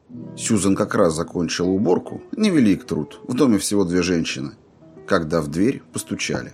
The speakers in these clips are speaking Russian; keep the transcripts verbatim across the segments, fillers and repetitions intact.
Сьюзен как раз закончила уборку, невелик труд, в доме всего две женщины, когда в дверь постучали.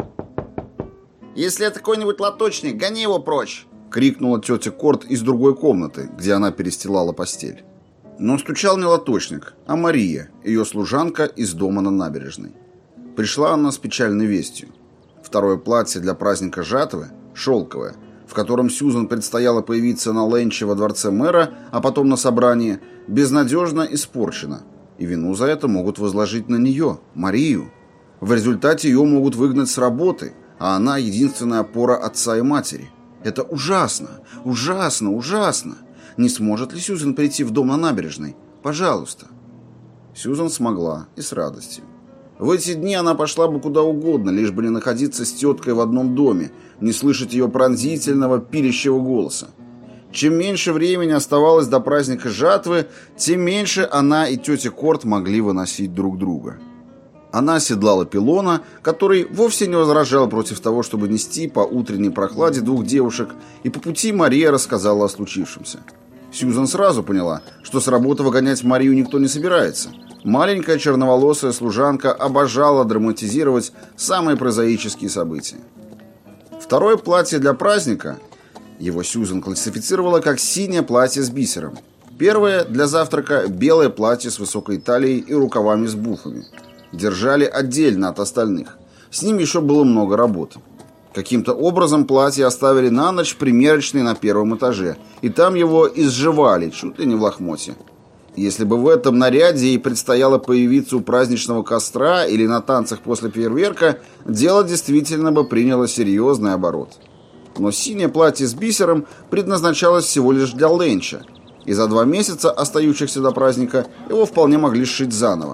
«Если это какой-нибудь лоточник, гони его прочь!» — крикнула тетя Корт из другой комнаты, где она перестилала постель. Но стучал не лоточник, а Мария, ее служанка из дома на набережной. Пришла она с печальной вестью. Второе платье для праздника жатвы, шелковое, в котором Сьюзен предстояло появиться на ленче во дворце мэра, а потом на собрании, безнадежно испорчено, и вину за это могут возложить на нее, Марию. В результате ее могут выгнать с работы, а она единственная опора отца и матери. Это ужасно, ужасно, ужасно. Не сможет ли Сьюзен прийти в дом на набережной? Пожалуйста. Сьюзен смогла, и с радостью. В эти дни она пошла бы куда угодно, лишь бы не находиться с теткой в одном доме, не слышать ее пронзительного, пилящего голоса. Чем меньше времени оставалось до праздника жатвы, тем меньше она и тетя Корт могли выносить друг друга. Она оседлала пилона, который вовсе не возражал против того, чтобы нести по утренней прохладе двух девушек, и по пути Мария рассказала о случившемся. Сьюзен сразу поняла, что с работы выгонять Марию никто не собирается. Маленькая черноволосая служанка обожала драматизировать самые прозаические события. Второе платье для праздника, его Сьюзен классифицировала как синее платье с бисером. Первое для завтрака белое платье с высокой талией и рукавами с буфами. Держали отдельно от остальных. С ним еще было много работы. Каким-то образом платье оставили на ночь в примерочной на первом этаже, и там его изживали, чуть ли не в лохмотье. Если бы в этом наряде ей предстояло появиться у праздничного костра или на танцах после фейерверка, дело действительно бы приняло серьезный оборот. Но синее платье с бисером предназначалось всего лишь для ленча, и за два месяца, остающихся до праздника, его вполне могли сшить заново.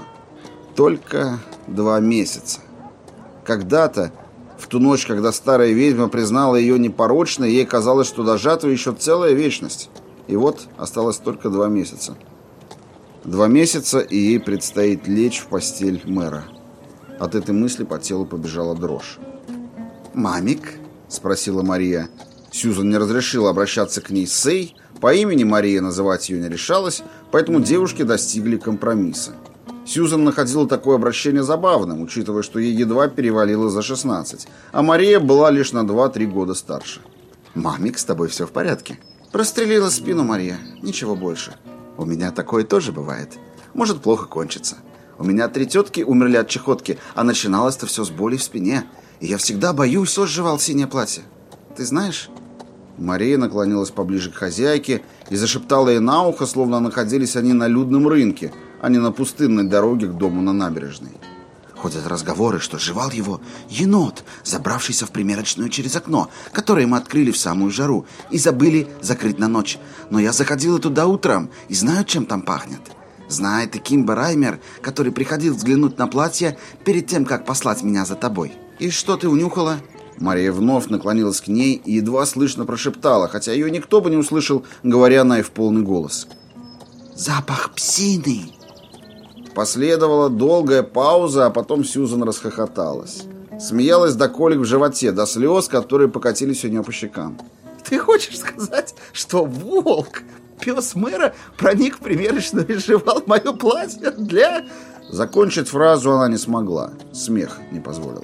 Только два месяца. Когда-то, в ту ночь, когда старая ведьма признала ее непорочной, ей казалось, что до жатвы еще целая вечность. И вот осталось только два месяца. Два месяца, и ей предстоит лечь в постель мэра. От этой мысли по телу побежала дрожь. «Мамик?» – спросила Мария. Сьюзен не разрешила обращаться к ней сэй, по имени Мария называть ее не решалась, поэтому девушки достигли компромисса. Сьюзен находила такое обращение забавным, учитывая, что ей едва перевалило за шестнадцать, а Мария была лишь на два-три года старше. «Мамик, с тобой все в порядке?» «Прострелила спину, Мария, ничего больше». «У меня такое тоже бывает. Может, плохо кончится. У меня три тетки умерли от чехотки, а начиналось-то все с боли в спине. И я всегда боюсь, кто сживал синее платье. Ты знаешь?» Мария наклонилась поближе к хозяйке и зашептала ей на ухо, словно находились они на людном рынке, а не на пустынной дороге к дому на набережной. «Ходят разговоры, что сживал его енот, забравшийся в примерочную через окно, которое мы открыли в самую жару и забыли закрыть на ночь. Но я заходила туда утром и знаю, чем там пахнет. Знает и Кимба Раймер, который приходил взглянуть на платье перед тем, как послать меня за тобой. И что ты унюхала?» Мария вновь наклонилась к ней и едва слышно прошептала, хотя ее никто бы не услышал, говоря она и в полный голос. «Запах псины!» Последовала долгая пауза, а потом Сьюзен расхохоталась. Смеялась до колик в животе, до слез, которые покатились у нее по щекам. «Ты хочешь сказать, что волк, пес мэра, проник в примерочную и сживал мое платье для...» Закончить фразу она не смогла. Смех не позволил.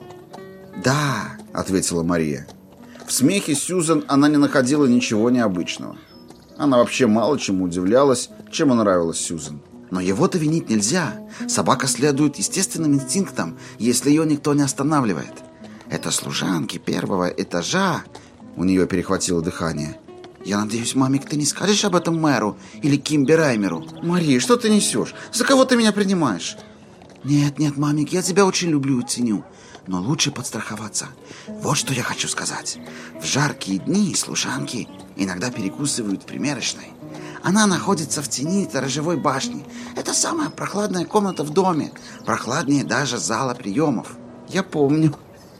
«Да», — ответила Мария. В смехе Сьюзен она не находила ничего необычного. Она вообще мало чему удивлялась, чем нравилась Сьюзен. «Но его-то винить нельзя. Собака следует естественным инстинктам, если ее никто не останавливает. Это служанки первого этажа...» У нее перехватило дыхание. «Я надеюсь, мамик, ты не скажешь об этом мэру или Кимбе Раймеру?» «Мария, что ты несешь? За кого ты меня принимаешь?» «Нет, нет, мамик, я тебя очень люблю и ценю. Но лучше подстраховаться. Вот что я хочу сказать. В жаркие дни служанки иногда перекусывают в примерочной. Она находится в тени сторожевой башни. Это самая прохладная комната в доме. Прохладнее даже зала приемов. Я помню».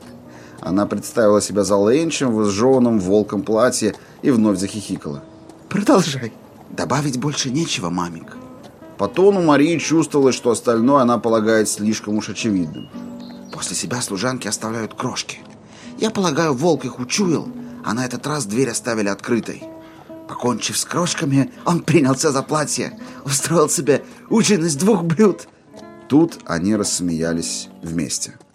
Она представила себя за ленчем в изжеванном волком платье и вновь захихикала. «Продолжай». «Добавить больше нечего, мамик». По тону Марии чувствовалось, что остальное она полагает слишком уж очевидным. «После себя служанки оставляют крошки. Я полагаю, волк их учуял, а на этот раз дверь оставили открытой». Покончив с крошками, он принялся за платье, устроил себе ужин из двух блюд. Тут они рассмеялись вместе.